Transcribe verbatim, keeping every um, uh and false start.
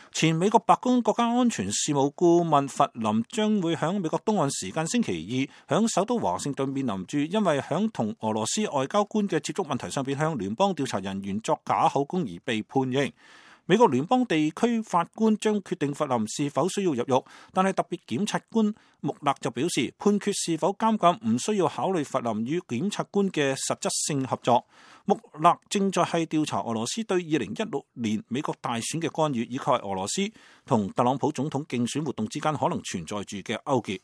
前美國白宮國家安全事務顧問弗林將會喺美國東岸時間星期二喺首都華盛頓面臨住因為喺同俄羅斯外交官嘅接觸問題上邊向聯邦調查人員作假口供而被判刑。美國聯邦地區法官將決定弗林是否需要入獄，但係特別檢察官穆勒就表示，判決是否監禁唔需要考慮弗林與檢察官嘅實質性合作。穆勒正在係調查俄羅斯對二零一六年美國大選嘅干預，以及俄羅斯同特朗普總統競選活動之間可能存在住嘅勾結。